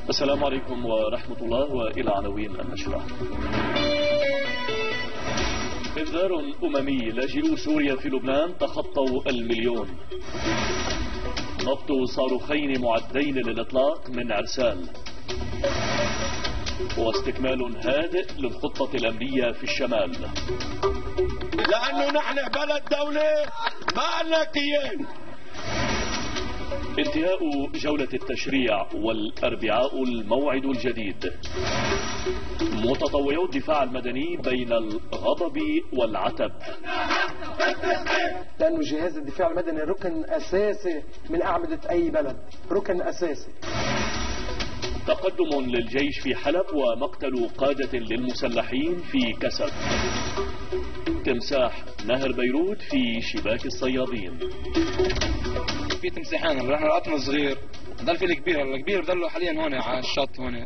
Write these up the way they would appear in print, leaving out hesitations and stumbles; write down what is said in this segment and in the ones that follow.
السلام عليكم ورحمة الله، وإلى عناوين النشرة. انذار أممي: لاجئو سوريا في لبنان تخطوا 1,000,000. نبط صاروخين معدين للإطلاق من عرسال. واستكمال هادئ للخطة الأمنية في الشمال. لأنه نحن بلد دولة ما لنا كيان. انتهاء جولة التشريع، والأربعاء الموعد الجديد. متطوعو الدفاع المدني بين الغضب والعتب. لأنه جهاز الدفاع المدني ركن أساسي من أعمدة أي بلد، ركن أساسي. تقدم للجيش في حلب، ومقتل قادة للمسلحين في كسب. تمساح نهر بيروت في شباك الصيادين. في تمساحين، رحنا لقطنا الصغير، ضل في الكبير ضلوا حاليا هون على الشط هون.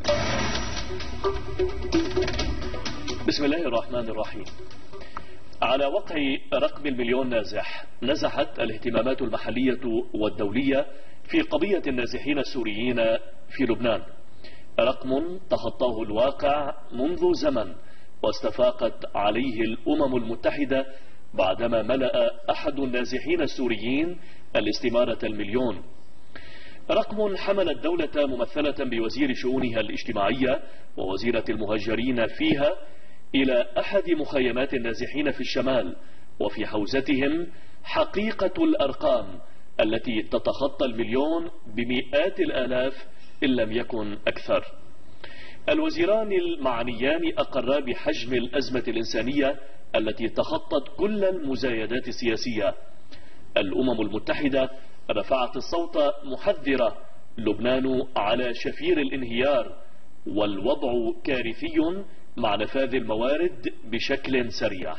بسم الله الرحمن الرحيم. على وقع رقم 1,000,000 نازح، نزحت الاهتمامات المحلية والدولية في قضية النازحين السوريين في لبنان. رقم تخطاه الواقع منذ زمن، واستفاقت عليه الأمم المتحدة بعدما ملأ أحد النازحين السوريين الاستمارة 1,000,000. رقم حمل الدولة ممثلة بوزير شؤونها الاجتماعية ووزيرة المهاجرين فيها إلى أحد مخيمات النازحين في الشمال، وفي حوزتهم حقيقة الأرقام التي تتخطى 1,000,000 بمئات الآلاف إن لم يكن أكثر. الوزيران المعنيان أقرا بحجم الأزمة الإنسانية التي تخطت كل المزايدات السياسية. الأمم المتحدة رفعت الصوت محذرة: لبنان على شفير الانهيار، والوضع كارثي مع نفاذ الموارد بشكل سريع.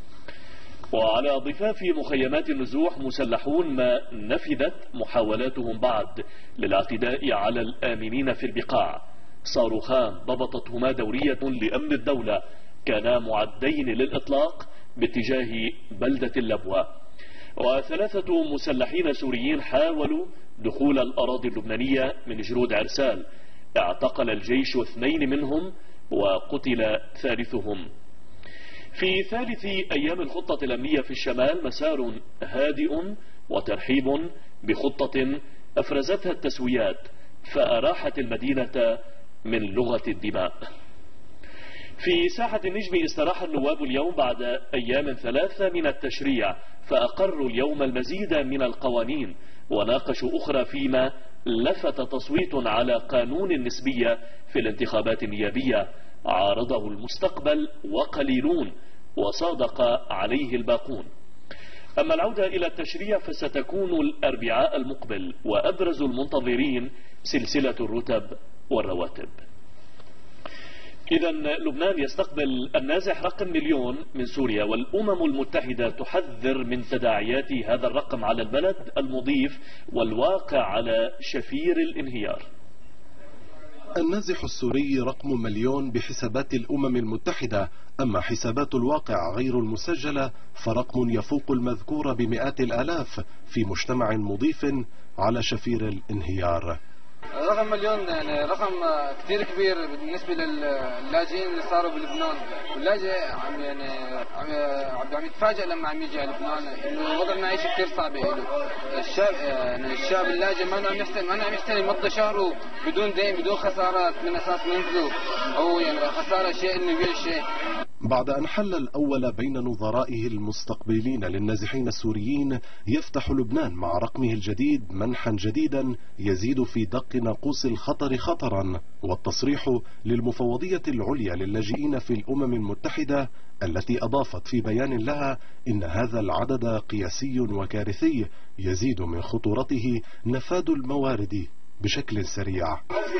وعلى ضفاف مخيمات النزوح مسلحون ما نفذت محاولاتهم بعد للاعتداء على الآمنين في البقاع. صاروخان ضبطتهما دورية لأمن الدولة كانا معدين للإطلاق باتجاه بلدة اللبوة. و3 مسلحين سوريين حاولوا دخول الأراضي اللبنانية من جرود عرسال. اعتقل الجيش 2 منهم وقتل ثالثهم. في ثالث أيام الخطة الأمنية في الشمال مسار هادئ وترحيب بخطة أفرزتها التسويات، فأراحت المدينة من لغة الدماء. في ساحة النجم استراح النواب اليوم بعد أيام 3 من التشريع، فأقروا اليوم المزيد من القوانين وناقشوا أخرى، فيما لفت تصويت على قانون النسبية في الانتخابات النيابية عارضه المستقبل وقليلون وصادق عليه الباقون. أما العودة إلى التشريع فستكون الأربعاء المقبل، وأبرز المنتظرين سلسلة الرتب والرواتب. إذا لبنان يستقبل النازح رقم 1,000,000 من سوريا، والأمم المتحدة تحذر من تداعيات هذا الرقم على البلد المضيف والواقع على شفير الانهيار. النازح السوري رقم 1,000,000 بحسابات الأمم المتحدة، أما حسابات الواقع غير المسجلة فرقم يفوق المذكور بمئات الآلاف في مجتمع مضيف على شفير الانهيار. رقم 1,000,000 يعني رقم كثير كبير بالنسبة للاجئين اللي صاروا بلبنان. واللاجئ عم يتفاجئ لما عم يجي على لبنان انه الوضع المعيشي كثير صعب له. الشعب اللاجئ ما عم يحسن يمضي شهره بدون دين بدون خسارات من اساس منزله، او يعني خسارة شيء انه يبيع شيء. بعد أن حل الأول بين نظرائه المستقبلين للنازحين السوريين، يفتح لبنان مع رقمه الجديد منحا جديدا يزيد في دق ناقوس الخطر خطرا. والتصريح للمفوضية العليا للاجئين في الأمم المتحدة التي أضافت في بيان لها إن هذا العدد قياسي وكارثي يزيد من خطورته نفاذ الموارد بشكل سريع.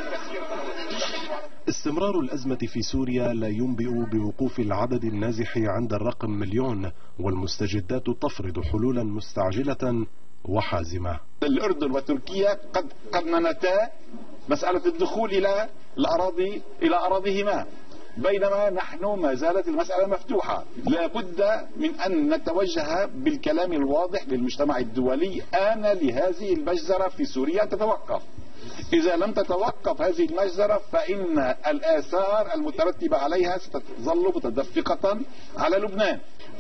استمرار الأزمة في سوريا لا ينبئ بوقوف العدد النازح عند الرقم 1,000,000، والمستجدات تفرض حلولا مستعجلة وحازمة. الأردن وتركيا قد منتا مسألة الدخول إلى أراضيهما، بينما نحن ما زالت المسألة مفتوحة. لا بد من أن نتوجه بالكلام الواضح للمجتمع الدولي: آن لهذه المجزرة في سوريا تتوقف. إذا لم تتوقف هذه المجزرة فإن الآثار المترتبة عليها ستظل متدفقة على لبنان.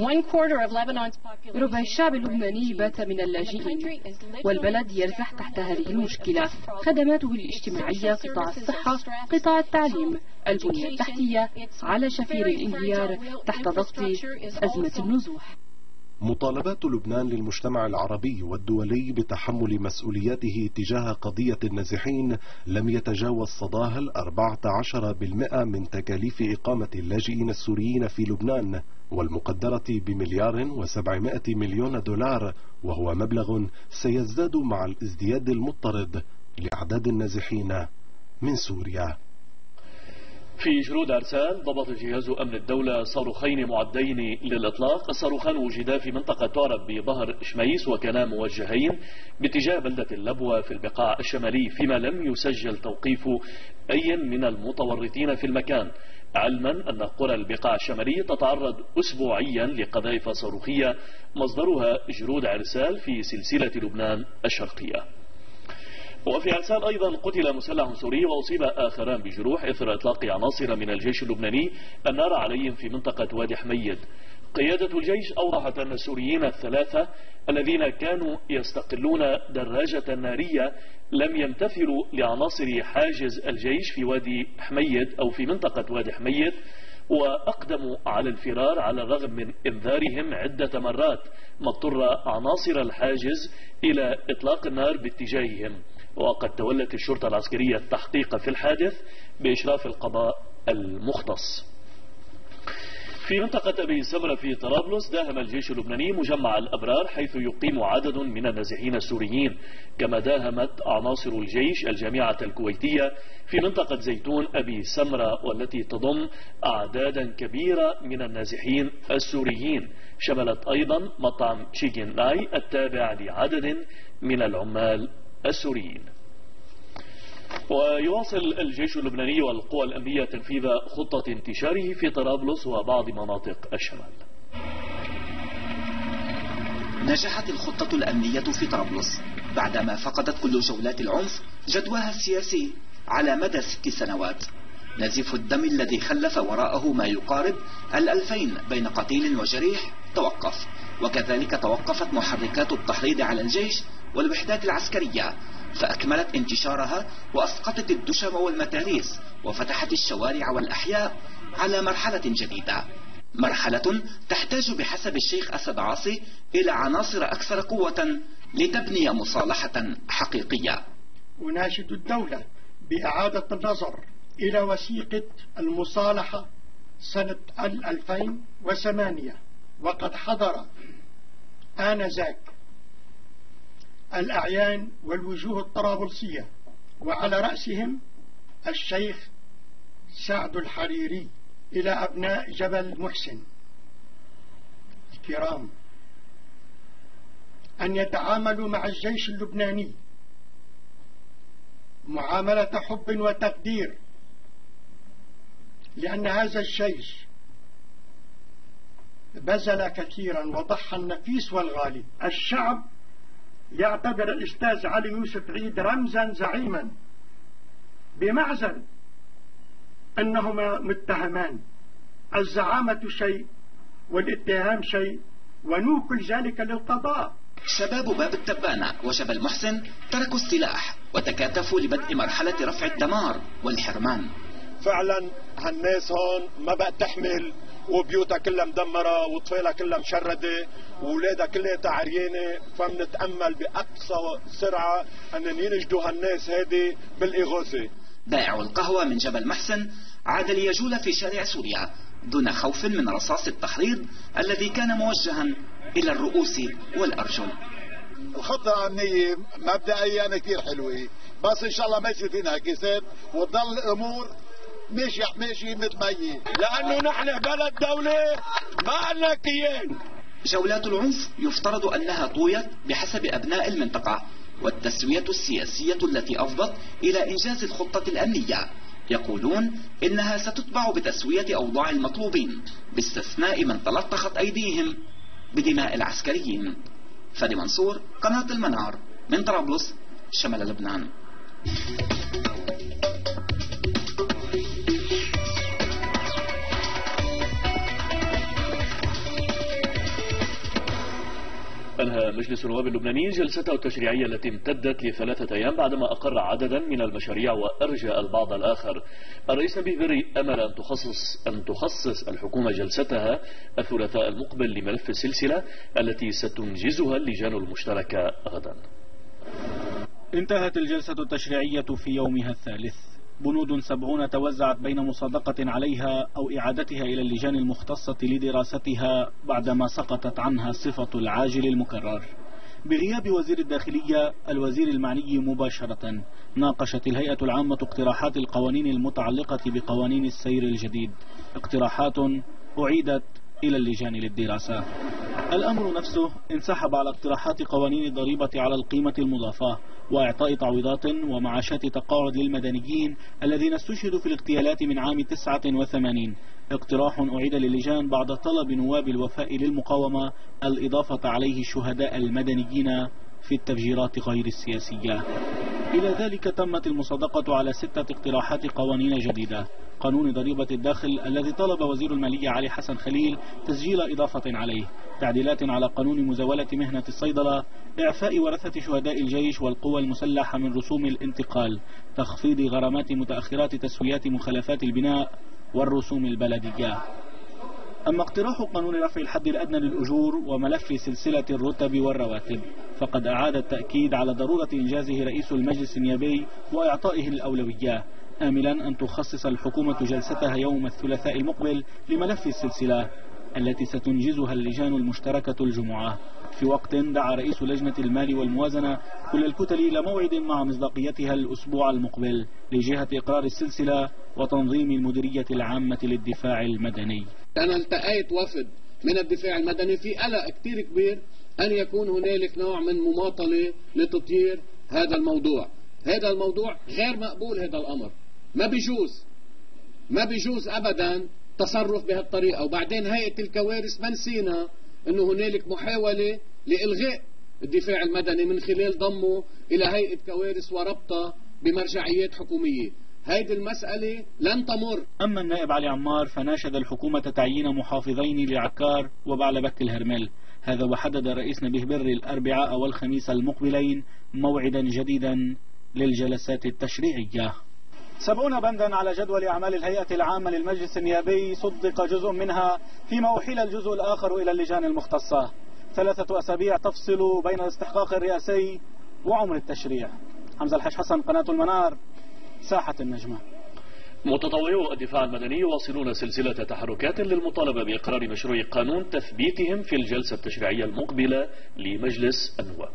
ربع الشعب اللبناني بات من اللاجئين، والبلد يرزح تحت هذه المشكلة. خدماته الاجتماعية، قطاع الصحة، قطاع التعليم، البنية التحتية على شفير الانهيار تحت ضغط أزمة النزوح. مطالبات لبنان للمجتمع العربي والدولي بتحمل مسؤولياته تجاه قضية النازحين لم يتجاوز صداها 14% من تكاليف إقامة اللاجئين السوريين في لبنان، والمقدرة $1,700,000,000، وهو مبلغ سيزداد مع الازدياد المضطرد لأعداد النازحين من سوريا. في جرود أرسال ضبط جهاز أمن الدولة صاروخين معدين للإطلاق. الصاروخان وجدا في منطقة تعرف بظهر شميس وكانا موجهين باتجاه بلدة اللبوة في البقاع الشمالي، فيما لم يسجل توقيف أي من المتورطين في المكان، علما أن قرى البقاع الشمالي تتعرض أسبوعيا لقذائف صاروخية مصدرها جرود أرسال في سلسلة لبنان الشرقية. وفي عرسال أيضا قتل مسلح سوري وأصيب آخران بجروح إثر إطلاق عناصر من الجيش اللبناني النار عليهم في منطقة وادي حميد. قيادة الجيش أوضحت أن السوريين الثلاثة الذين كانوا يستقلون دراجة نارية لم يمتثلوا لعناصر حاجز الجيش في وادي حميد أو في منطقة وادي حميد، وأقدموا على الفرار على الرغم من إنذارهم عدة مرات، ما اضطر عناصر الحاجز إلى إطلاق النار باتجاههم. وقد تولت الشرطة العسكرية التحقيق في الحادث بإشراف القضاء المختص. في منطقة أبي سمرة في طرابلس داهم الجيش اللبناني مجمع الأبرار حيث يقيم عدد من النازحين السوريين، كما داهمت عناصر الجيش الجامعة الكويتية في منطقة زيتون أبي سمرة والتي تضم أعدادا كبيرة من النازحين السوريين، شملت أيضا مطعم تشيكن ناي التابع لعدد من العمال السوريين. ويواصل الجيش اللبناني والقوى الأمنية تنفيذ خطة انتشاره في طرابلس وبعض مناطق الشمال. نجحت الخطة الأمنية في طرابلس بعدما فقدت كل جولات العنف جدواها السياسي على مدى 6 سنوات. نزيف الدم الذي خلف وراءه ما يقارب 2000 بين قتيل وجريح توقف، وكذلك توقفت محركات التحريض على الجيش والوحدات العسكرية، فأكملت انتشارها وأسقطت الدشم والمتاريس وفتحت الشوارع والأحياء على مرحلة جديدة، مرحلة تحتاج بحسب الشيخ أسد عاصي إلى عناصر أكثر قوة لتبني مصالحة حقيقية. أناشد الدولة بإعادة النظر إلى وثيقة المصالحة سنة 2008، وقد حضر آنذاك الأعيان والوجوه الطرابلسية وعلى رأسهم الشيخ سعد الحريري إلى أبناء جبل محسن الكرام أن يتعاملوا مع الجيش اللبناني معاملة حب وتقدير، لأن هذا الجيش بذل كثيرا وضحى النفيس والغالي. الشعب يعتبر الأستاذ علي يوسف عيد رمزا زعيما، بمعزل أنهما متهمان، الزعامة شيء والاتهام شيء، ونوكل ذلك للقضاء. شباب باب التبانة وجبل محسن تركوا السلاح وتكاتفوا لبدء مرحلة رفع الدمار والحرمان. فعلا هالناس هون ما بقى تحمل، وبيوتها كلها مدمرة وطفيلها كلها مشردة وولادها كلها عريانة، فمنتأمل بأقصى سرعة أن ينجدوا هالناس هذه بالإغاثة. بائع القهوة من جبل محسن عاد ليجول في شارع سوريا دون خوف من رصاص التحريض الذي كان موجها إلى الرؤوس والأرجل. الخطة الأمنية مبدئيا كتير حلوة، بس إن شاء الله ما يصير فينا انكسار وتضل الأمور ماشي مثل ما هي، لأنه نحن بلد دولة ما لنا كيان. جولات العنف يفترض أنها طويت بحسب أبناء المنطقة، والتسوية السياسية التي أفضت إلى إنجاز الخطة الأمنية يقولون إنها ستتبع بتسوية أوضاع المطلوبين باستثناء من تلطخت أيديهم بدماء العسكريين. فادي منصور، قناة المنار، من طرابلس، شمال لبنان. أنهى مجلس النواب اللبناني جلسته التشريعية التي امتدت ل3 أيام بعدما أقر عددا من المشاريع وأرجى البعض الآخر. الرئيس نبيه بري أمل أن تخصص الحكومة جلستها الثلاثاء المقبل لملف السلسلة التي ستنجزها اللجان المشتركة غدا. انتهت الجلسة التشريعية في يومها الثالث. بنود 70 توزعت بين مصادقة عليها أو إعادتها إلى اللجان المختصة لدراستها بعدما سقطت عنها صفة العاجل المكرر. بغياب وزير الداخلية الوزير المعني مباشرة، ناقشت الهيئة العامة اقتراحات القوانين المتعلقة بقوانين السير الجديد، اقتراحات أعيدت إلى اللجان للدراسة. الأمر نفسه انسحب على اقتراحات قوانين الضريبة على القيمة المضافة وإعطاء تعويضات ومعاشات تقاعد للمدنيين الذين استشهدوا في الاغتيالات من عام 89. اقتراح أعيد للجان بعد طلب نواب الوفاء للمقاومة الإضافة عليه الشهداء المدنيين في التفجيرات غير السياسية. إلى ذلك تمت المصادقة على 6 اقتراحات قوانين جديدة: قانون ضريبة الداخل الذي طلب وزير المالية علي حسن خليل تسجيل إضافة عليه، تعديلات على قانون مزاولة مهنة الصيدلة، إعفاء ورثة شهداء الجيش والقوى المسلحة من رسوم الانتقال، تخفيض غرامات متأخرات تسويات مخالفات البناء والرسوم البلدية. أما اقتراح قانون رفع الحد الأدنى للأجور وملف سلسلة الرتب والرواتب فقد أعاد التأكيد على ضرورة إنجازه رئيس المجلس النيابي وإعطائه الأولوية، آملا أن تخصص الحكومة جلستها يوم الثلاثاء المقبل لملف السلسلة التي ستنجزها اللجان المشتركة الجمعة، في وقت دعا رئيس لجنة المال والموازنة كل الكتل إلى موعد مع مصداقيتها الأسبوع المقبل لجهة إقرار السلسلة وتنظيم المديرية العامة للدفاع المدني. أنا التقيت وفد من الدفاع المدني في قلق كتير كبير أن يكون هنالك نوع من مماطلة لتطيير هذا الموضوع. هذا الموضوع غير مقبول، هذا الأمر ما بيجوز أبدا تصرف بهالطريقة. وبعدين هيئة الكوارث ما نسينا أنه هنالك محاولة لإلغاء الدفاع المدني من خلال ضمه إلى هيئة كوارث وربطه بمرجعيات حكومية. هيدي المسألة لن تمر. أما النائب علي عمار فناشد الحكومة تعيين محافظين لعكار وبعلبك الهرمل، هذا وحدد رئيس نبيه بري الأربعاء والخميس المقبلين موعدا جديدا للجلسات التشريعية. 70 بندا على جدول أعمال الهيئة العامة للمجلس النيابي صدق جزء منها، فيما أحيل الجزء الآخر إلى اللجان المختصة. 3 أسابيع تفصل بين الاستحقاق الرئاسي وعمر التشريع. حمزة الحاج حسن، قناة المنار، ساحة النجمة. متطوعو الدفاع المدني يواصلون سلسلة تحركات للمطالبة بإقرار مشروع قانون تثبيتهم في الجلسة التشريعية المقبلة لمجلس النواب.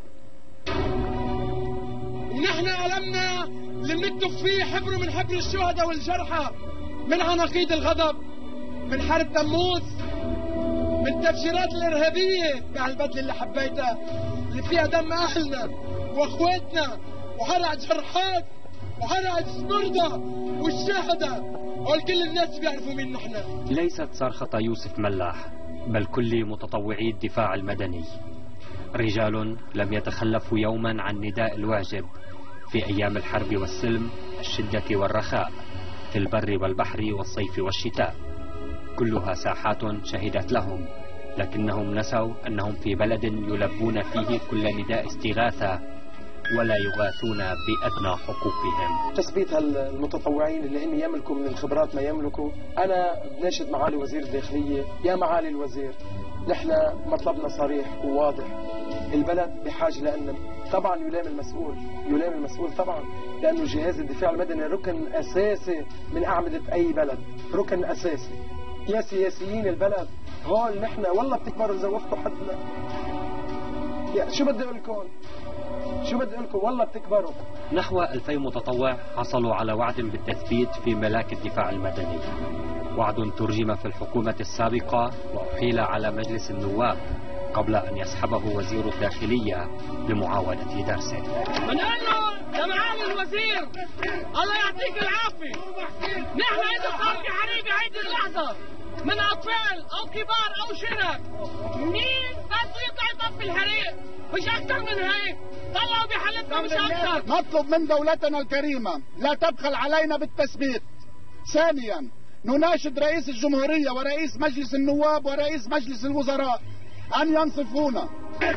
ونحن ألمنا اللي بنكتب فيه حبر من حبر الشهداء والجرحى، من عناقيد الغضب، من حرب تموز، من التفجيرات الإرهابية بهالبدلة اللي حبيتها اللي فيها دم أهلنا وأخواتنا وهرع جرحات وهرع السمردة والشهداء، وكل الناس بيعرفوا مين نحن. ليست صرخة يوسف ملاح بل كل متطوعي الدفاع المدني، رجال لم يتخلفوا يوما عن نداء الواجب في أيام الحرب والسلم، الشدة والرخاء، في البر والبحر والصيف والشتاء، كلها ساحات شهدت لهم، لكنهم نسوا أنهم في بلد يلبون فيه كل نداء استغاثة ولا يغاثون بأدنى حقوقهم. تثبيت المتطوعين اللي هم يملكوا من الخبرات ما يملكوا. أنا بناشد معالي وزير الداخلية، يا معالي الوزير، نحن مطلبنا صريح وواضح، البلد بحاجة لأن طبعا يلام المسؤول طبعا، لأنه جهاز الدفاع المدني ركن أساسي من أعمدة أي بلد، ركن أساسي. يا سياسيين البلد هول نحن والله بتكبروا زوفتوا حدنا. شو بدي أقول لكم والله بتكبروا. نحو 2000 متطوع حصلوا على وعد بالتثبيت في ملاك الدفاع المدني، وعد ترجم في الحكومة السابقة وأحيل على مجلس النواب قبل أن يسحبه وزير الداخلية لمعاودة درسه. بنقول له يا معالي الوزير الله يعطيك العافية، نحن إذا صار في حريقة هيدي اللحظة من أطفال أو كبار أو شرك، مين بده يطلع موت بالحريق، مش أكثر من هيك. طلعوا بحالتنا مش أكثر. نطلب من دولتنا الكريمة لا تبخل علينا بالتثبيت. ثانيا نناشد رئيس الجمهورية ورئيس مجلس النواب ورئيس مجلس الوزراء أن ينصفونا.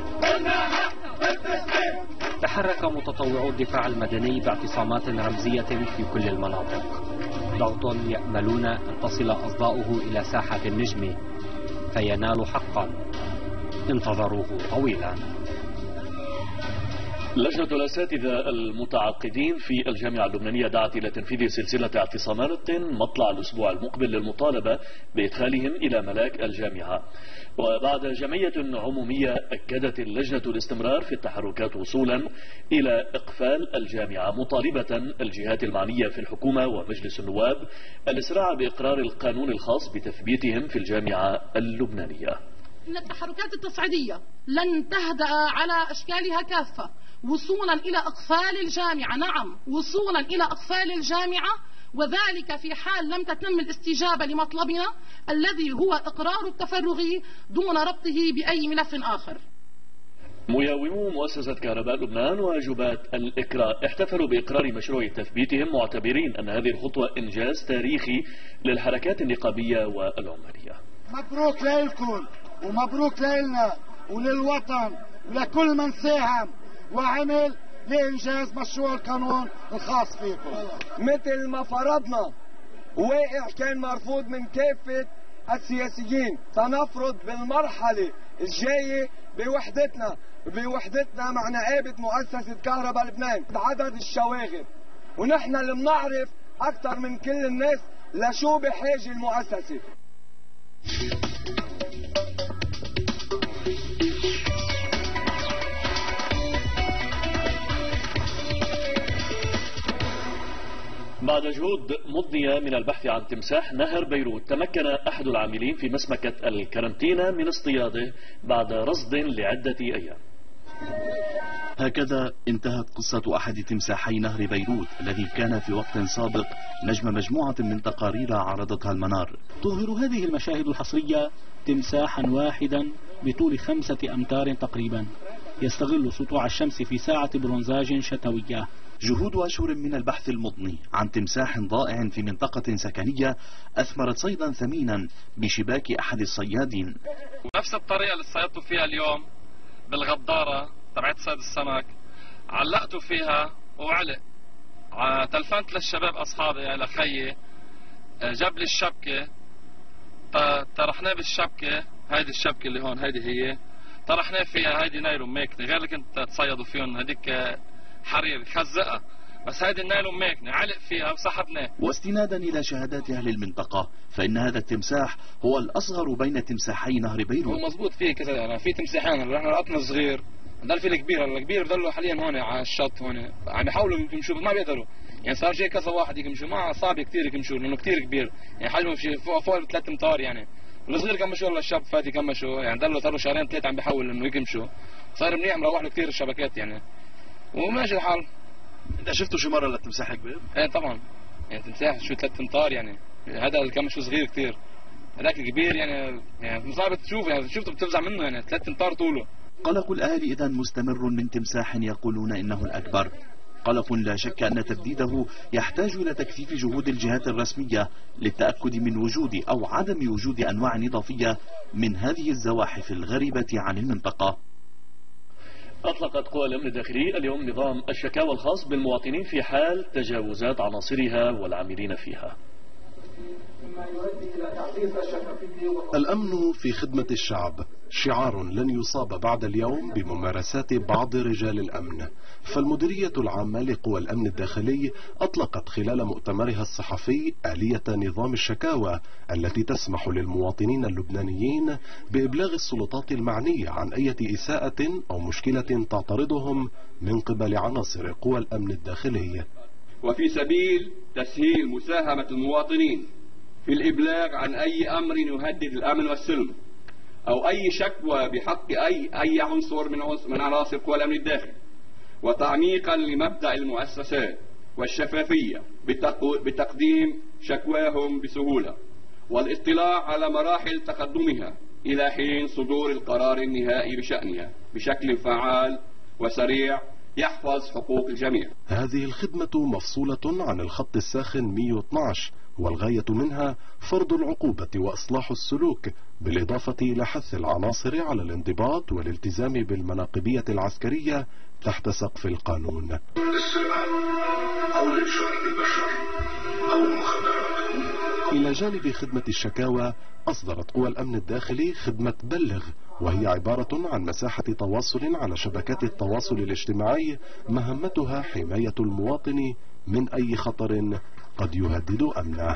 تحرك متطوعو الدفاع المدني باعتصامات رمزية في كل المناطق، ضغط يأملون أن تصل أصداؤه إلى ساحة النجم فينال حقا انتظروه طويلا. لجنة الأساتذة المتعاقدين في الجامعة اللبنانية دعت إلى تنفيذ سلسلة اعتصامات مطلع الأسبوع المقبل للمطالبة بإدخالهم إلى ملاك الجامعة. وبعد جمعية عمومية أكدت اللجنة الاستمرار في التحركات وصولا إلى إقفال الجامعة، مطالبة الجهات المعنية في الحكومة ومجلس النواب الإسراع بإقرار القانون الخاص بتثبيتهم في الجامعة اللبنانية. إن التحركات التصعيدية لن تهدأ على أشكالها كافة وصولا إلى إقفال الجامعة، نعم وصولا إلى إقفال الجامعة، وذلك في حال لم تتم الاستجابة لمطلبنا الذي هو إقرار التفرغ دون ربطه بأي ملف آخر. مياومو مؤسسة كهرباء لبنان وجبات الإكراء احتفلوا بإقرار مشروع تثبيتهم، معتبرين أن هذه الخطوة إنجاز تاريخي للحركات النقابية والعمالية. مبروك لكم ومبروك لنا وللوطن ولكل من ساهم وعمل لإنجاز مشروع القانون الخاص فيكم. مثل ما فرضنا واقع كان مرفوض من كافة السياسيين، سنفرض بالمرحلة الجاية بوحدتنا مع نقابة مؤسسة كهرباء لبنان عدد الشواغل، ونحن اللي بنعرف أكثر من كل الناس لشو بحاجة المؤسسة. بعد جهود مضنية من البحث عن تمساح نهر بيروت، تمكن أحد العاملين في مسمكة الكرنتينا من اصطياده بعد رصد لعدة أيام. هكذا انتهت قصة أحد تمساحي نهر بيروت الذي كان في وقت سابق نجم مجموعة من تقارير عرضتها المنار. تظهر هذه المشاهد الحصرية تمساحا واحدا بطول 5 أمتار تقريبا، يستغل سطوع الشمس في ساعة برونزاج شتوية. جهود أشهر من البحث المضني عن تمساح ضائع في منطقة سكنية أثمرت صيدا ثمينا بشباك أحد الصيادين. نفس الطريقة اللي صيدت فيها اليوم بالغدارة تبعت صيد السمك، علقته فيها وعلق. تلفنت للشباب أصحابي لخيي، جاب لي الشبكة، طرحناه بالشبكة. هيدي الشبكة اللي هون هيدي هي طرحناه فيها، هيدي نايلون ماكنة غير اللي كنت تصيدوا فيهم، هديك حرير خزقة، بس هيدي النايلون ماكنة علق فيها وسحبناه. واستنادا إلى شهادات أهل المنطقة فإن هذا التمساح هو الأصغر بين تمساحي نهر بيروت. هو مزبوط فيه كذا، يعني في تمساحين، نحن لقطنا الصغير، ضل في الكبير بضلوا حاليا هون على الشط هون عم يحاولوا يمشوا ما بيقدروا، يعني صار شيء كذا واحد يمشوا ما صعب كثير يمشوا لأنه كثير كبير، يعني حجمه في فوق 3 أمتار. يعني الصغير كمشوا ولا الشاب فادي كمشوا، يعني ضلوا صاروا 2 3 عم بيحاول انه يمشوا، صار منيح مروح له كثير الشبكات يعني وماشي الحال. انت شفتوا شي مره للتمساح كبير؟ ايه طبعا، يعني تمساح شو 3 أمتار، يعني هذا اللي كمشوا صغير كثير، هذاك الكبير يعني صعب تشوف، يعني شفته بتفزع منه، يعني 3 أمتار طوله. قلق الأهالي إذن مستمر من تمساح يقولون إنه الأكبر، قلق لا شك أن تبديده يحتاج إلى تكثيف جهود الجهات الرسمية للتأكد من وجود أو عدم وجود أنواع إضافية من هذه الزواحف الغريبة عن المنطقة. أطلقت قوى الأمن الداخلي اليوم نظام الشكاوى الخاص بالمواطنين في حال تجاوزات عناصرها والعاملين فيها. الأمن في خدمة الشعب شعار لن يصاب بعد اليوم بممارسات بعض رجال الأمن، فالمديرية العامة لقوى الأمن الداخلي أطلقت خلال مؤتمرها الصحفي آلية نظام الشكاوى التي تسمح للمواطنين اللبنانيين بإبلاغ السلطات المعنية عن أي إساءة أو مشكلة تعترضهم من قبل عناصر قوى الأمن الداخلي، وفي سبيل تسهيل مساهمة المواطنين في الإبلاغ عن أي أمر يهدد الأمن والسلم أو أي شكوى بحق أي عنصر من عناصر قوى الأمن الداخلي، وتعميقا لمبدأ المؤسسات والشفافية بتقديم شكواهم بسهولة والاطلاع على مراحل تقدمها إلى حين صدور القرار النهائي بشأنها بشكل فعال وسريع يحفظ حقوق الجميع. هذه الخدمة مفصولة عن الخط الساخن 112 والغاية منها فرض العقوبة وإصلاح السلوك بالإضافة إلى حث العناصر على الانضباط والالتزام بالمناقبية العسكرية تحت سقف القانون. السرقة أو الإنشاء بالبشر أو المخدرات. إلى جانب خدمة الشكاوى أصدرت قوى الأمن الداخلي خدمة بلغ، وهي عبارة عن مساحة تواصل على شبكات التواصل الاجتماعي مهمتها حماية المواطن من أي خطر قد يهدد أمنه.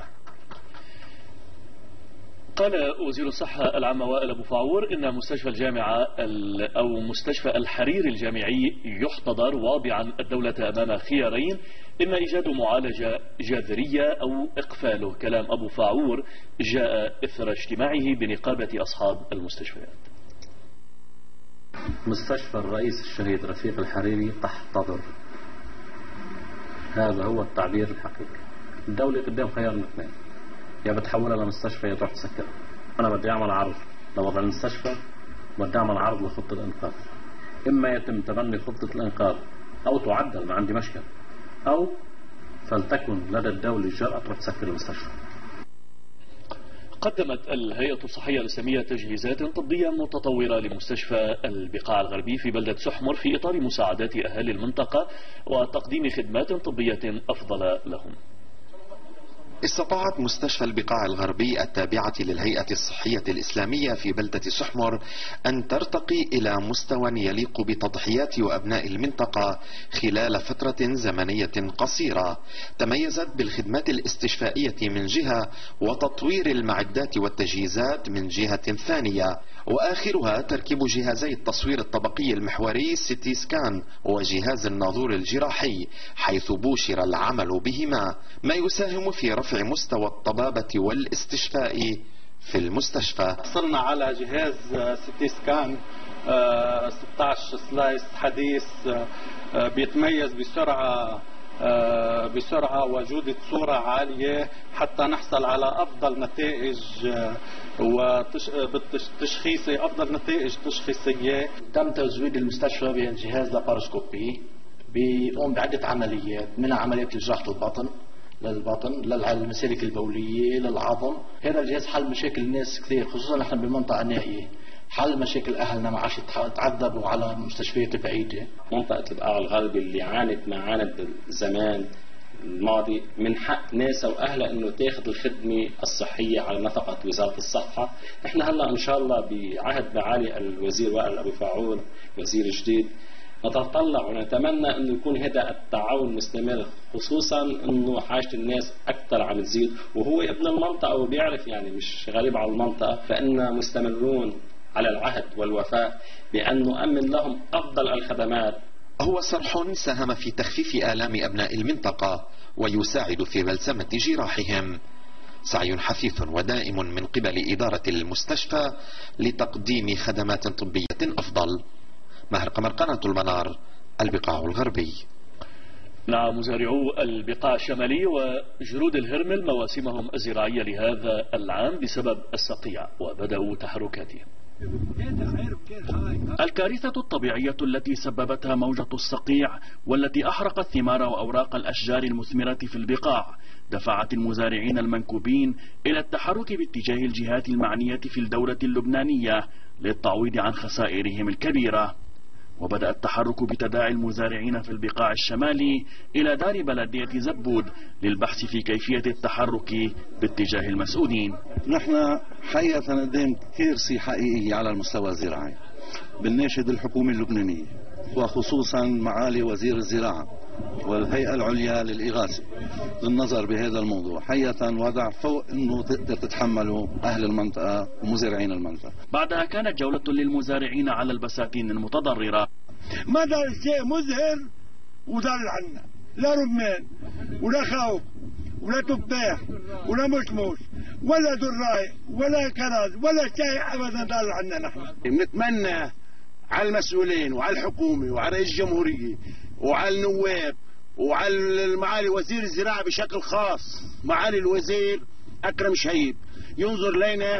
قال وزير الصحة العامة وائل أبو فاعور إن مستشفى الجامعة أو مستشفى الحرير الجامعي يحتضر، واضعا الدولة أمام خيارين: إما إيجاد معالجة جذرية أو إقفاله. كلام أبو فاعور جاء إثر اجتماعه بنقابة أصحاب المستشفيات. مستشفى الرئيس الشهيد رفيق الحريري تحتضر، هذا هو التعبير الحقيقي. الدولة قدام خيار من اثنين: يا بتحولها لمستشفى يا تروح تسكرها. أنا بدي أعمل عرض لوضع المستشفى، بدي أعمل عرض لخطة الإنقاذ. إما يتم تبني خطة الإنقاذ أو تعدل، ما عندي مشكلة، أو فلتكن لدى الدولة الجرأة تروح تسكر المستشفى. قدمت الهيئة الصحية الإسلامية تجهيزات طبية متطورة لمستشفى البقاع الغربي في بلدة سحمر في إطار مساعدات أهالي المنطقة وتقديم خدمات طبية أفضل لهم. استطاعت مستشفى البقاع الغربي التابعة للهيئة الصحية الإسلامية في بلدة سحمر أن ترتقي إلى مستوى يليق بتضحيات وأبناء المنطقة خلال فترة زمنية قصيرة. تميزت بالخدمات الاستشفائية من جهة وتطوير المعدات والتجهيزات من جهة ثانية، وآخرها تركيب جهازي التصوير الطبقي المحوري سيتي سكان وجهاز الناظور الجراحي، حيث بوشر العمل بهما، ما يساهم في رفع مستوى الطبابة والاستشفاء في المستشفى. حصلنا على جهاز سيتي سكان 16 سلايس حديث بيتميز بسرعة وجودة صورة عالية حتى نحصل على أفضل نتائج أفضل نتائج تشخيصية. تم تزويد المستشفى بجهاز لاباروسكوبي بيقوم بعدة عمليات، منها عملية جراحة للبطن للمسالك البولية للعظم. هذا الجهاز حل مشاكل الناس كثير، خصوصا نحن بمنطقة نائية، حل مشاكل أهلنا ما عادش يتعذبوا على مستشفيات البعيدة. منطقة البقاع الغربي اللي عانت ما عانت بالزمان الماضي، من حق ناسها وأهلها إنه تاخذ الخدمة الصحية على نفقة وزارة الصحة. نحن هلا إن شاء الله بعهد معالي الوزير وائل أبو فاعور وزير جديد نتطلع ونتمنى انه يكون هذا التعاون مستمر، خصوصا انه حاجه الناس اكثر عم تزيد، وهو ابن المنطقه وبيعرف يعني مش غريب على المنطقه، فإننا مستمرون على العهد والوفاء بأن نؤمن لهم افضل الخدمات. هو صرح ساهم في تخفيف آلام أبناء المنطقة ويساعد في بلسمة جراحهم. سعي حثيث ودائم من قبل إدارة المستشفى لتقديم خدمات طبية أفضل. ماهر قمر، قناة المنار، البقاع الغربي. نعم، مزارعو البقاع الشمالي وجرود الهرمل مواسمهم الزراعية لهذا العام بسبب الصقيع وبدأوا تحركاتهم. الكارثة الطبيعية التي سببتها موجة الصقيع والتي أحرقت ثمار وأوراق الأشجار المثمرة في البقاع دفعت المزارعين المنكوبين إلى التحرك باتجاه الجهات المعنية في الدولة اللبنانية للتعويض عن خسائرهم الكبيرة. وبدأ التحرك بتداعي المزارعين في البقاع الشمالي إلى دار بلدية زبود للبحث في كيفية التحرك باتجاه المسؤولين. نحن حقيقة قدام كارثة حقيقية على المستوى الزراعي. بنناشد الحكومة اللبنانية وخصوصا معالي وزير الزراعة والهيئة العليا للإغاثة للنظر بهذا الموضوع، حقيقة وضع فوق أنه تقدر تتحمله أهل المنطقة ومزارعين المنطقة. بعدها كانت جولة للمزارعين على البساتين المتضررة. ما دار شيء مزهر ودار عنا، لا رمان ولا خوخ ولا تفاح ولا مشموش ولا دراي ولا كرز ولا شيء أبدا دار عنا. نحن نتمنى على المسؤولين وعلى الحكومة وعلى رئيس الجمهورية وعلى النواب وعلى معالي وزير الزراعة بشكل خاص، معالي الوزير أكرم شهيب، ينظر لنا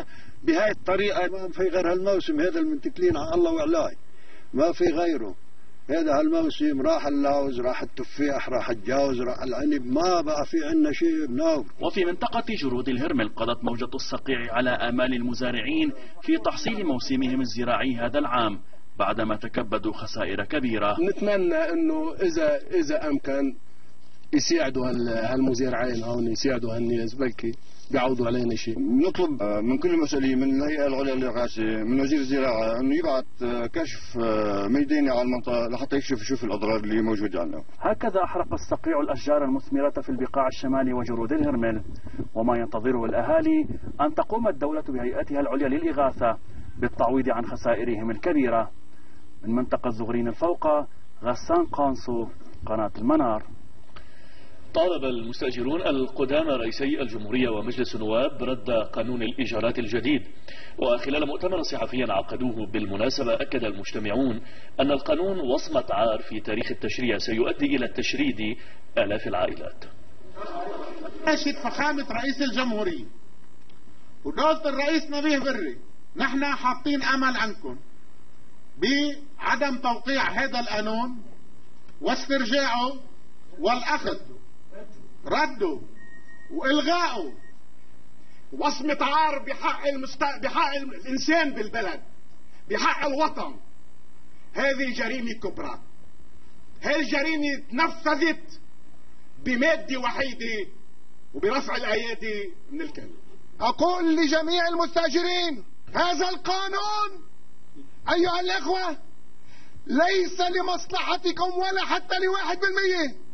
بهاي الطريقة. ما في غير هالموسم هذا المنتكلين على الله وعلاي، ما في غيره. هذا هالموسم راح اللوز، راح التفاح، راح الجوز، راح العنب، ما بقى في عندنا شيء بناكل. وفي منطقة جرود الهرمل قضت موجة الصقيع على آمال المزارعين في تحصيل موسمهم الزراعي هذا العام بعدما تكبدوا خسائر كبيرة. نتمنى انه اذا امكن يساعدوا هالمزارعين هون، يساعدوا هالناس، بلكي بيعوضوا علينا شيء. نطلب من كل المسؤولين، من الهيئة العليا للإغاثة، من وزير الزراعة، انه يبعث كشف ميداني على المنطقة لحتى يشوف الأضرار اللي موجودة عندنا. هكذا أحرق الصقيع الأشجار المثمرة في البقاع الشمالي وجرود الهرمل، وما ينتظره الأهالي أن تقوم الدولة بهيئتها العليا للإغاثة بالتعويض عن خسائرهم الكبيرة. من منطقة الزغرين الفوقة، غسان قانصو، قناة المنار. طالب المستأجرون القدامى رئيسي الجمهورية ومجلس النواب برد قانون الإيجارات الجديد. وخلال مؤتمر صحفي عقدوه بالمناسبة، أكد المجتمعون أن القانون وصمة عار في تاريخ التشريع سيؤدي إلى تشريد آلاف العائلات. ناشد فخامة رئيس الجمهورية ودولة الرئيس نبيه بري، نحن حاطين أمل عنكم بعدم توقيع هذا القانون واسترجاعه والأخذ رده وإلغائه. وصمة عار بحق الإنسان بالبلد، بحق الوطن. هذه جريمة كبرى. هذه الجريمة تنفذت بمادة وحيدة وبرفع الأيادي من الكلب. أقول لجميع المستأجرين، هذا القانون أيها الأخوة ليس لمصلحتكم ولا حتى ل1%.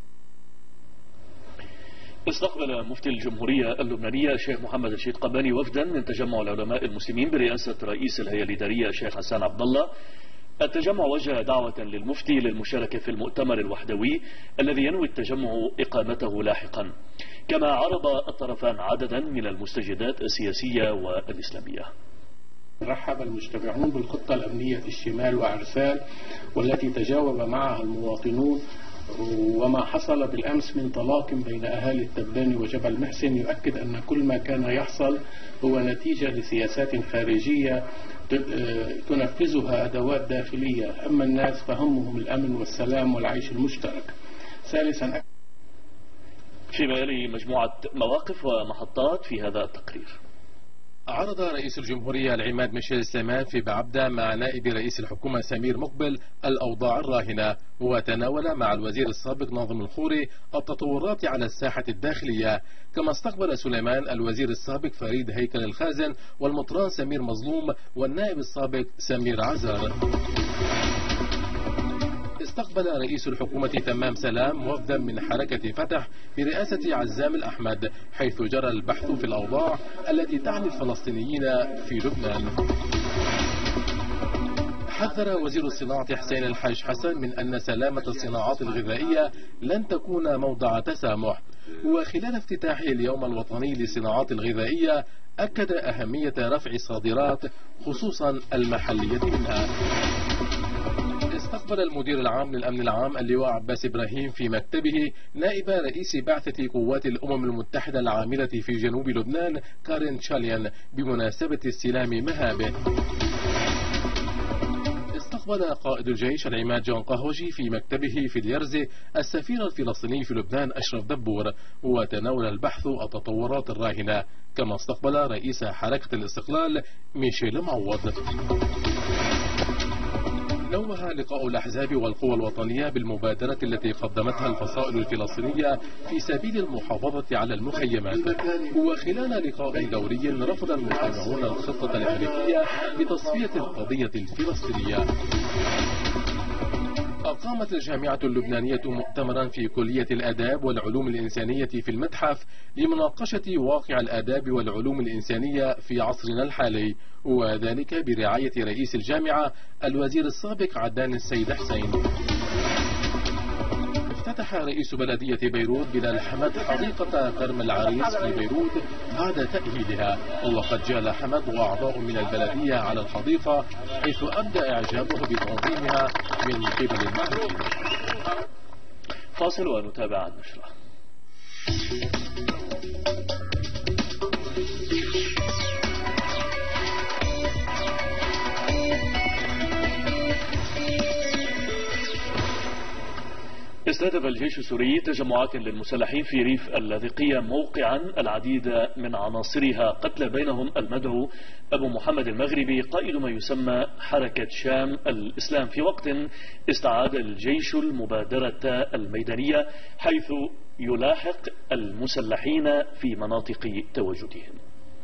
استقبل مفتي الجمهورية اللبنانية الشيخ محمد رشيد قباني وفدا من تجمع العلماء المسلمين برئاسة رئيس الهيئة الإدارية الشيخ حسان عبد الله. التجمع وجه دعوة للمفتي للمشاركة في المؤتمر الوحدوي الذي ينوي التجمع إقامته لاحقا. كما عرض الطرفان عددا من المستجدات السياسية والإسلامية. رحب المجتمعون بالخطة الأمنية في الشمال وعرسال والتي تجاوب معها المواطنون، وما حصل بالأمس من طلاق بين أهالي التباني وجبل محسن يؤكد أن كل ما كان يحصل هو نتيجة لسياسات خارجية تنفذها أدوات داخلية، أما الناس فهمهم الأمن والسلام والعيش المشترك. ثالثا، فيما يلي مجموعة مواقف ومحطات في هذا التقرير. عرض رئيس الجمهورية العماد ميشيل سيمان في بعبدة مع نائب رئيس الحكومة سمير مقبل الأوضاع الراهنة، وتناول مع الوزير السابق ناظم الخوري التطورات على الساحة الداخلية. كما استقبل سليمان الوزير السابق فريد هيكل الخازن والمطران سمير مظلوم والنائب السابق سمير عزار. استقبل رئيس الحكومة تمام سلام وفدا من حركة فتح برئاسة عزام الأحمد، حيث جرى البحث في الأوضاع التي تعني الفلسطينيين في لبنان. حذر وزير الصناعة حسين الحاج حسن من أن سلامة الصناعات الغذائية لن تكون موضع تسامح. وخلال افتتاحه اليوم الوطني للصناعات الغذائية أكد أهمية رفع الصادرات خصوصا المحلية منها. استقبل المدير العام للأمن العام اللواء عباس إبراهيم في مكتبه نائب رئيس بعثة قوات الأمم المتحدة العاملة في جنوب لبنان كارين تشاليان بمناسبة استلام مهابه. استقبل قائد الجيش العماد جون قهوجي في مكتبه في اليرزة السفير الفلسطيني في لبنان أشرف دبور، وتناول البحث التطورات الراهنة. كما استقبل رئيس حركة الاستقلال ميشيل معوض. نوه لقاء الأحزاب والقوى الوطنية بالمبادرة التي قدمتها الفصائل الفلسطينية في سبيل المحافظة على المخيمات. وخلال لقاء دوري رفض المجتمعون الخطة الأمريكية لتصفية القضية الفلسطينية. أقامت الجامعة اللبنانية مؤتمرا في كلية الآداب والعلوم الإنسانية في المتحف لمناقشة واقع الآداب والعلوم الإنسانية في عصرنا الحالي، وذلك برعاية رئيس الجامعة الوزير السابق عدنان السيد حسين. افتتح رئيس بلدية بيروت بلال حمد حديقة كرم العريس في بيروت بعد تأهيلها، وقد جال حمد وأعضاء من البلدية على الحديقة حيث أبدى إعجابه بتنظيمها من قبل المعنيين. فاصل ونتابع النشرة. استهدف الجيش السوري تجمعات للمسلحين في ريف اللاذقية موقعا العديد من عناصرها قتل، بينهم المدعو أبو محمد المغربي قائد ما يسمى حركة شام الإسلام، في وقت استعاد الجيش المبادرة الميدانية حيث يلاحق المسلحين في مناطق تواجدهم.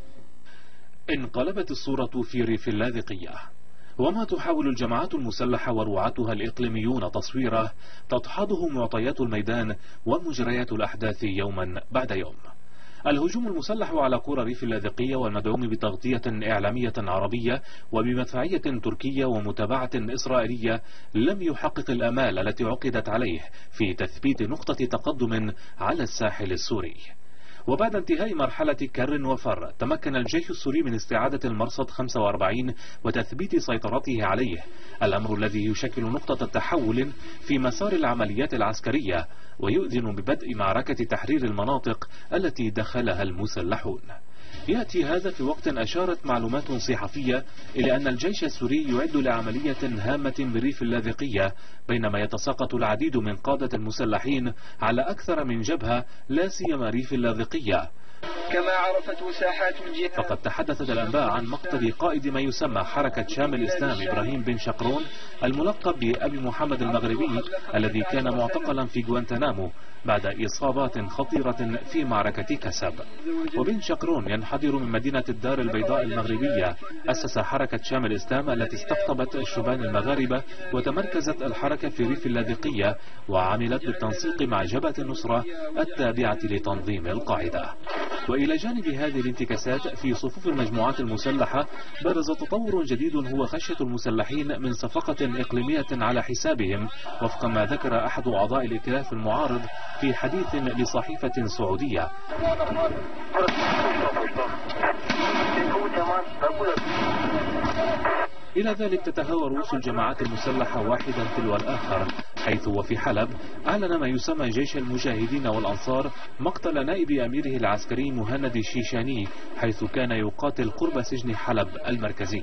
انقلبت الصورة في ريف اللاذقية، وما تحاول الجماعات المسلحة ورعاتها الإقليميون تصويره تدحضه معطيات الميدان ومجريات الأحداث يوما بعد يوم. الهجوم المسلح على قرى ريف اللاذقية والمدعوم بتغطية إعلامية عربية وبمدفعية تركية ومتابعة إسرائيلية لم يحقق الآمال التي عقدت عليه في تثبيت نقطة تقدم على الساحل السوري. وبعد انتهاء مرحلة كر وفر تمكن الجيش السوري من استعادة المرصد 45 وتثبيت سيطرته عليه، الأمر الذي يشكل نقطة تحول في مسار العمليات العسكرية ويؤذن ببدء معركة تحرير المناطق التي دخلها المسلحون. يأتي هذا في وقت أشارت معلومات صحفية إلى أن الجيش السوري يعد لعملية هامة بريف اللاذقية، بينما يتساقط العديد من قادة المسلحين على أكثر من جبهة لا سيما ريف اللاذقية. كما عرفته ساحات الجهاد. فقد تحدثت الأنباء عن مقتل قائد ما يسمى حركة شام الإسلام إبراهيم بن شقرون الملقب بأبي محمد المغربي، الذي كان معتقلا في غوانتنامو بعد إصابات خطيرة في معركة كسب. وبن شقرون ينحدر من مدينة الدار البيضاء المغربية. أسس حركة شام الإسلام التي استقطبت الشبان المغاربة، وتمركزت الحركة في ريف اللاذقية وعملت بالتنسيق مع جبهة النصرة التابعة لتنظيم القاعدة. وإلى جانب هذه الانتكاسات في صفوف المجموعات المسلحة برز تطور جديد هو خشية المسلحين من صفقة إقليمية على حسابهم، وفق ما ذكر أحد أعضاء الائتلاف المعارض في حديث لصحيفة سعودية. إلى ذلك تتهاوى رؤوس الجماعات المسلحة واحدا تلو الآخر، حيث وفي حلب أعلن ما يسمى جيش المجاهدين والأنصار مقتل نائب أميره العسكري مهند الشيشاني، حيث كان يقاتل قرب سجن حلب المركزي.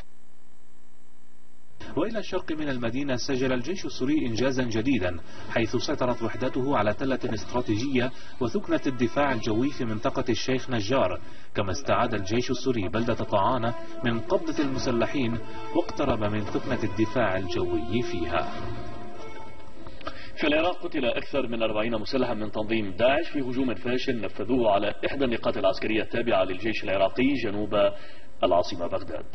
وإلى الشرق من المدينة سجل الجيش السوري إنجازا جديدا، حيث سيطرت وحدته على تلة استراتيجية وثكنة الدفاع الجوي في منطقة الشيخ نجار، كما استعاد الجيش السوري بلدة طعانة من قبضة المسلحين واقترب من ثكنة الدفاع الجوي فيها. في العراق قتل أكثر من 40 مسلحا من تنظيم داعش في هجوم فاشل نفذوه على إحدى النقاط العسكرية التابعة للجيش العراقي جنوب العاصمة بغداد.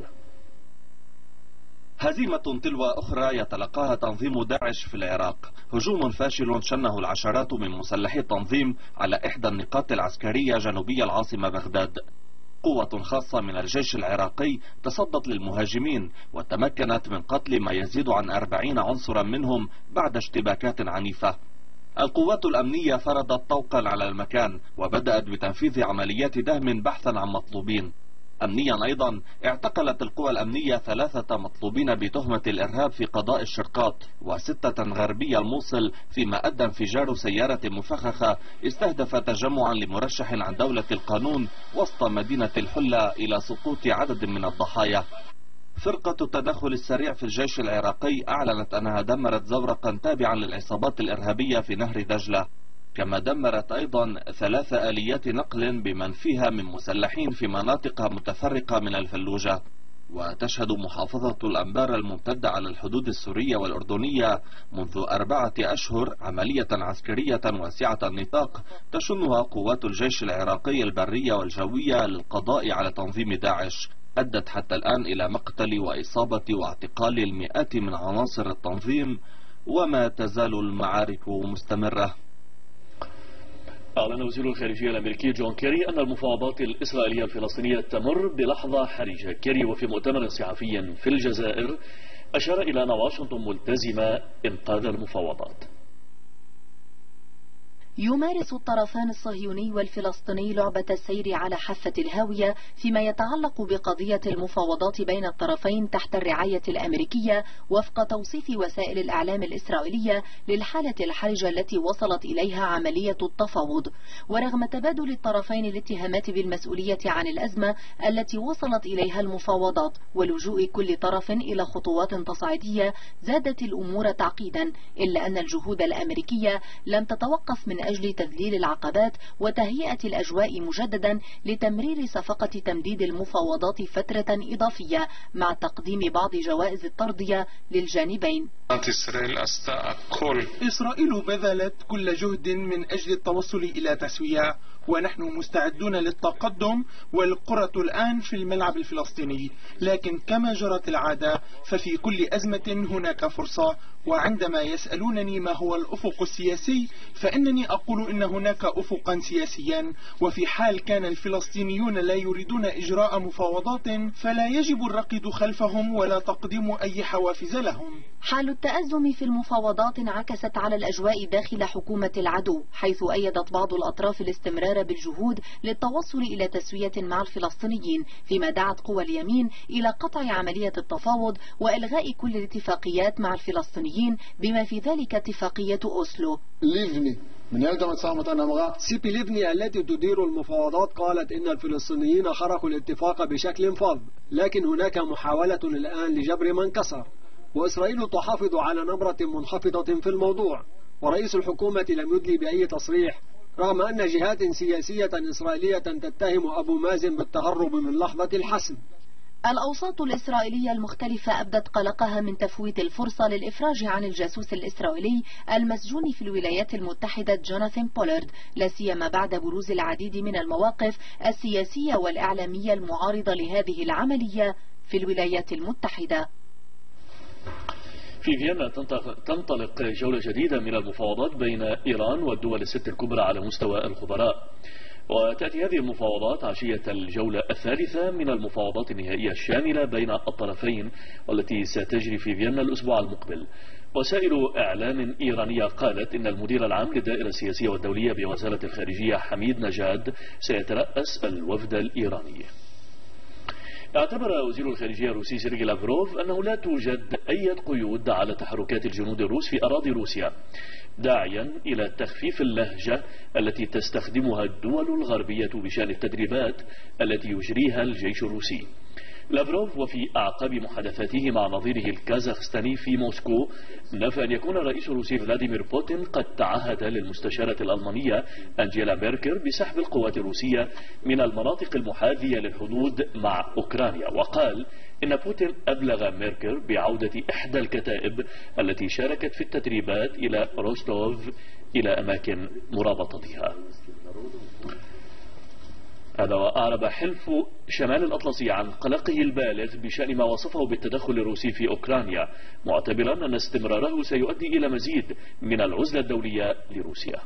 هزيمة تلو أخرى يتلقاها تنظيم داعش في العراق. هجوم فاشل شنه العشرات من مسلحي التنظيم على إحدى النقاط العسكرية جنوبي العاصمة بغداد. قوة خاصة من الجيش العراقي تصدت للمهاجمين وتمكنت من قتل ما يزيد عن 40 عنصرا منهم بعد اشتباكات عنيفة. القوات الأمنية فرضت طوقا على المكان وبدأت بتنفيذ عمليات دهم بحثا عن مطلوبين. أمنيا أيضا اعتقلت القوى الأمنية 3 مطلوبين بتهمة الإرهاب في قضاء الشرقاط و6 غربي الموصل، فيما أدى انفجار سيارة مفخخة استهدف تجمعا لمرشح عن دولة القانون وسط مدينة الحلة إلى سقوط عدد من الضحايا. فرقة التدخل السريع في الجيش العراقي أعلنت أنها دمرت زورقا تابعا للعصابات الإرهابية في نهر دجلة، كما دمرت أيضا 3 آليات نقل بمن فيها من مسلحين في مناطق متفرقة من الفلوجة. وتشهد محافظة الأنبار الممتدة على الحدود السورية والأردنية منذ 4 أشهر عملية عسكرية واسعة النطاق تشنها قوات الجيش العراقي البرية والجوية للقضاء على تنظيم داعش، أدت حتى الآن إلى مقتل وإصابة واعتقال المئات من عناصر التنظيم، وما تزال المعارك مستمرة. أعلن وزير الخارجية الأمريكي جون كيري أن المفاوضات الإسرائيلية الفلسطينية تمر بلحظة حرجة. كيري وفي مؤتمر صحفي في الجزائر أشار إلى أن واشنطن ملتزمة إنقاذ المفاوضات. يمارس الطرفان الصهيوني والفلسطيني لعبة السير على حافة الهاوية فيما يتعلق بقضية المفاوضات بين الطرفين تحت الرعاية الأمريكية وفق توصيف وسائل الإعلام الإسرائيلية للحالة الحرجة التي وصلت إليها عملية التفاوض. ورغم تبادل الطرفين الاتهامات بالمسؤولية عن الأزمة التي وصلت إليها المفاوضات ولجوء كل طرف إلى خطوات تصعيدية زادت الأمور تعقيدا، إلا أن الجهود الأمريكية لم تتوقف من أجل تذليل العقبات وتهيئة الأجواء مجددا لتمرير صفقة تمديد المفاوضات فترة إضافية مع تقديم بعض جوائز الترضية للجانبين. إسرائيل بذلت كل جهد من أجل التوصل إلى تسوية، ونحن مستعدون للتقدم، والكرة الآن في الملعب الفلسطيني. لكن كما جرت العادة ففي كل أزمة هناك فرصة، وعندما يسألونني ما هو الأفق السياسي فإنني أقول إن هناك أفقا سياسيا، وفي حال كان الفلسطينيون لا يريدون إجراء مفاوضات فلا يجب الركض خلفهم ولا تقديم أي حوافز لهم. حال التأزم في المفاوضات انعكست على الأجواء داخل حكومة العدو، حيث أيدت بعض الأطراف الاستمرار بالجهود للتوصل إلى تسوية مع الفلسطينيين، فيما دعت قوى اليمين إلى قطع عملية التفاوض وإلغاء كل الاتفاقيات مع الفلسطينيين بما في ذلك اتفاقية أوسلو. سيبي ليفني التي تدير المفاوضات قالت إن الفلسطينيين خرقوا الاتفاق بشكل فظ، لكن هناك محاولة الآن لجبر من كسر، وإسرائيل تحافظ على نبرة منخفضة في الموضوع، ورئيس الحكومة لم يدلي بأي تصريح، رغم أن جهات سياسية إسرائيلية تتهم أبو مازن بالتهرب من لحظة الحسم. الأوساط الإسرائيلية المختلفة أبدت قلقها من تفويت الفرصة للإفراج عن الجاسوس الإسرائيلي المسجون في الولايات المتحدة جوناثان بولارد، لا سيما بعد بروز العديد من المواقف السياسية والإعلامية المعارضة لهذه العملية في الولايات المتحدة. في فيينا تنطلق جولة جديدة من المفاوضات بين إيران والدول الست الكبرى على مستوى الخبراء، وتأتي هذه المفاوضات عشية الجولة الثالثة من المفاوضات النهائية الشاملة بين الطرفين والتي ستجري في فيينا الأسبوع المقبل. وسائل إعلام إيرانية قالت إن المدير العام للدائرة السياسية والدولية بوزارة الخارجية حميد نجاد سيترأس الوفد الإيراني. اعتبر وزير الخارجية الروسي سيرجي لافروف أنه لا توجد أي قيود على تحركات الجنود الروس في أراضي روسيا، داعيا إلى تخفيف اللهجة التي تستخدمها الدول الغربية بشأن التدريبات التي يجريها الجيش الروسي. لافروف وفي أعقاب محادثاته مع نظيره الكازاخستاني في موسكو نفى أن يكون الرئيس الروسي فلاديمير بوتين قد تعهد للمستشارة الألمانية أنجيلا ميركل بسحب القوات الروسية من المناطق المحاذية للحدود مع أوكرانيا، وقال إن بوتين أبلغ ميركل بعودة إحدى الكتائب التي شاركت في التدريبات إلى روستوف إلى أماكن مرابطتها. هذا وأعرب حلف شمال الأطلسي عن قلقه البالغ بشأن ما وصفه بالتدخل الروسي في أوكرانيا، معتبرا أن استمراره سيؤدي إلى مزيد من العزلة الدولية لروسيا.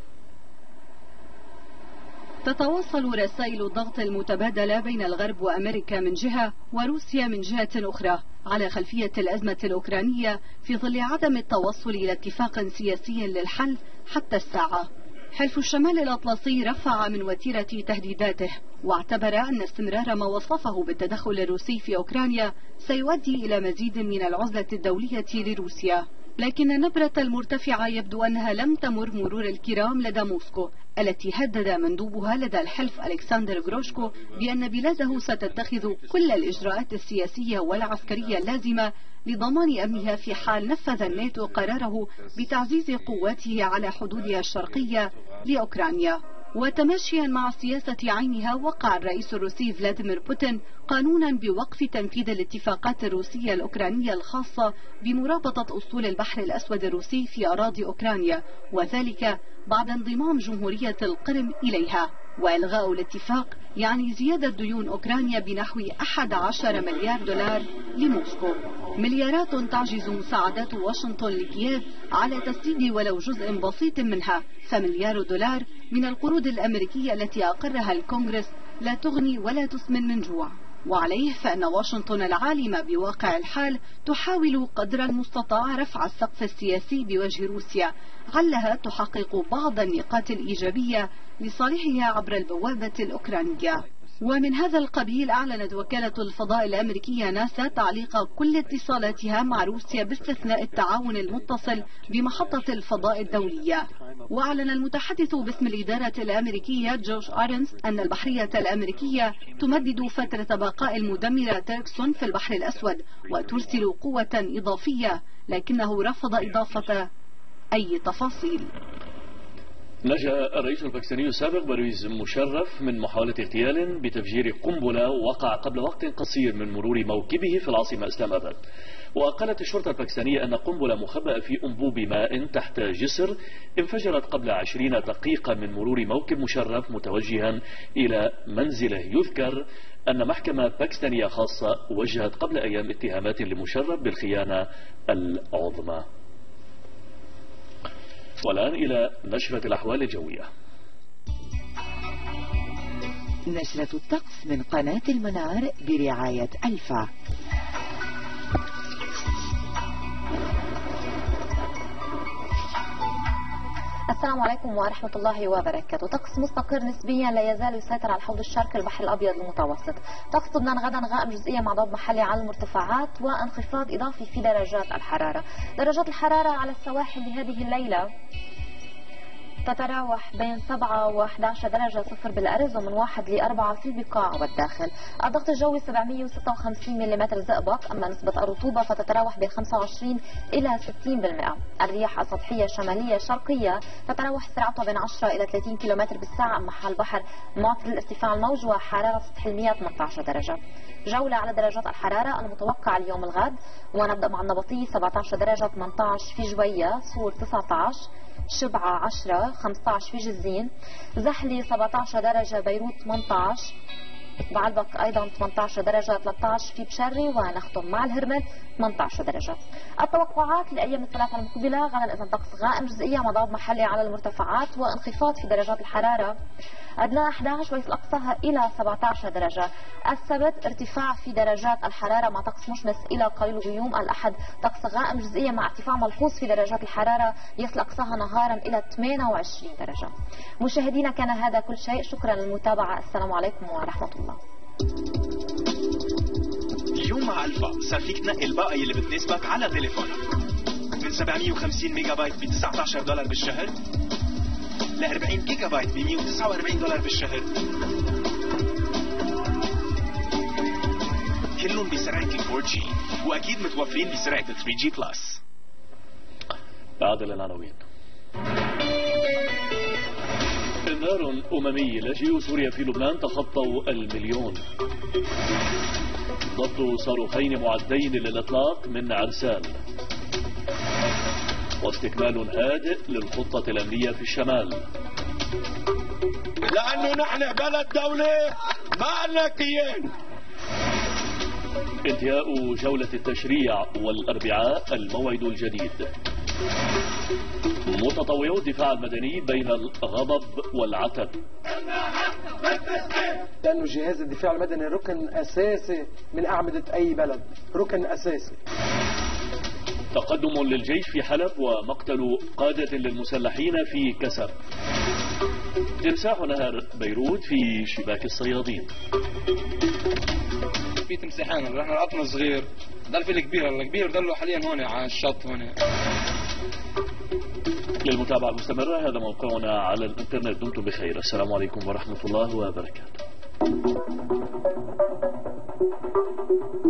تتواصل رسائل الضغط المتبادلة بين الغرب وأمريكا من جهة وروسيا من جهة أخرى على خلفية الأزمة الأوكرانية في ظل عدم التوصل إلى اتفاق سياسي للحل حتى الساعة. حلف الشمال الأطلسي رفع من وتيرة تهديداته، واعتبر أن استمرار ما وصفه بالتدخل الروسي في أوكرانيا سيؤدي إلى مزيد من العزلة الدولية لروسيا. لكن النبرة المرتفعة يبدو أنها لم تمر مرور الكرام لدى موسكو، التي هدد مندوبها لدى الحلف ألكسندر غروشكو بأن بلاده ستتخذ كل الإجراءات السياسية والعسكرية اللازمة لضمان أمنها في حال نفذ الناتو قراره بتعزيز قواته على حدودها الشرقية لأوكرانيا. وتماشيا مع سياسة عينها، وقع الرئيس الروسي فلاديمير بوتين قانونا بوقف تنفيذ الاتفاقات الروسية الأوكرانية الخاصة بمرابطة أسطول البحر الأسود الروسي في أراضي أوكرانيا، وذلك بعد انضمام جمهورية القرم إليها. وإلغاء الاتفاق يعني زيادة ديون أوكرانيا بنحو 11 مليار دولار لموسكو، مليارات تعجز مساعدات واشنطن لكييف على تسديد ولو جزء بسيط منها، فمليار دولار من القروض الأمريكية التي أقرها الكونغرس لا تغني ولا تسمن من جوع. وعليه فإن واشنطن العالمة بواقع الحال تحاول قدر المستطاع رفع السقف السياسي بوجه روسيا، علها تحقق بعض النقاط الإيجابية لصالحها عبر البوابة الأوكرانية. ومن هذا القبيل أعلنت وكالة الفضاء الأمريكية ناسا تعليق كل اتصالاتها مع روسيا باستثناء التعاون المتصل بمحطة الفضاء الدولية. وأعلن المتحدث باسم الإدارة الأمريكية جوش آرنز أن البحرية الأمريكية تمدد فترة بقاء المدمرة تيركسون في البحر الأسود وترسل قوة إضافية، لكنه رفض إضافة أي تفاصيل. نجا الرئيس الباكستاني السابق برويز مشرف من محاولة اغتيال بتفجير قنبلة وقع قبل وقت قصير من مرور موكبه في العاصمة إسلام آباد. وقالت الشرطة الباكستانية أن قنبلة مخبأة في أنبوب ماء تحت جسر انفجرت قبل 20 دقيقة من مرور موكب مشرف متوجها إلى منزله. يذكر أن محكمة باكستانية خاصة وجهت قبل أيام اتهامات لمشرف بالخيانة العظمى. والآن إلى نشرة الأحوال الجوية. نشرة الطقس من قناة المنار برعاية ألفا. السلام عليكم ورحمة الله وبركاته. طقس مستقر نسبيا لا يزال يسيطر على الحوض الشرقي البحر الأبيض المتوسط. طقس لبنان غدا غائم جزئيا مع ضوء محلي على المرتفعات وانخفاض إضافي في درجات الحرارة. درجات الحرارة على السواحل لهذه الليلة تتراوح بين 7 و 11 درجة صفر بالأرز ومن 1 ل 4 في البقاع والداخل. الضغط الجوي 756 ملم زئبق، أما نسبة الرطوبة فتتراوح بين 25 إلى 60%. الرياح السطحية الشمالية الشرقية تتراوح سرعتها بين 10 إلى 30 كم بالساعة، أما حال البحر معتدل ارتفاع الموج وحرارة سطح المياه 18 درجة. جولة على درجات الحرارة المتوقعة اليوم الغد، ونبدأ مع النبطية 17 درجة، 18 في جوية، صور 19، شبعة 10، 15 في جزين، زحلي 17 درجة، بيروت 18، بعلبك أيضا 18 درجة، 13 في بشري، ونختم مع الهرمل 18 درجة. التوقعات لأيام الثلاثة المقبلة: غدا إذن طقس غائم جزئيا مع ضوء محلي على المرتفعات وانخفاض في درجات الحرارة، أدنى 11 ويصل أقصاها إلى 17 درجة. السبت ارتفاع في درجات الحرارة مع طقس مشمس إلى قليل غيوم. الأحد طقس غائم جزئيا مع ارتفاع ملحوظ في درجات الحرارة يصل أقصاها نهارا إلى 28 درجة. مشاهدينا كان هذا كل شيء، شكرا للمتابعة، السلام عليكم ورحمة الله. اليوم مع ألفا صار فيك تنقي الباقة اللي بتناسبك على تليفونك، من 750 ميجا بايت ب $19 بالشهر ل 40 جيجا بايت ب $149 بالشهر، كلهم بسرعة ال 4G، وأكيد متوفرين بسرعة ال 3G بلس. بعد العناوين: إنذار أممي: لاجئو سوريا في لبنان تخطوا 1,000,000. ضبط صاروخين معدين للإطلاق من عرسال. واستكمال هادئ للخطة الأمنية في الشمال. لأنه نحن بلد دولة ما لنا كيان. انتهاء جولة التشريع والأربعاء الموعد الجديد. متطوعو الدفاع المدني بين الغضب والعتب. لأنه جهاز الدفاع المدني ركن أساسي من أعمدة أي بلد، ركن أساسي. تقدم للجيش في حلب ومقتل قادة للمسلحين في كسر. تمساح نهر بيروت في شباك الصيادين. في تمساحين، رحنا لقطنا صغير، ضل في الكبير ضلوا حاليا هون على الشط هون. للمتابعة المستمرة هذا موقعنا على الانترنت. دمتم بخير، السلام عليكم ورحمة الله وبركاته.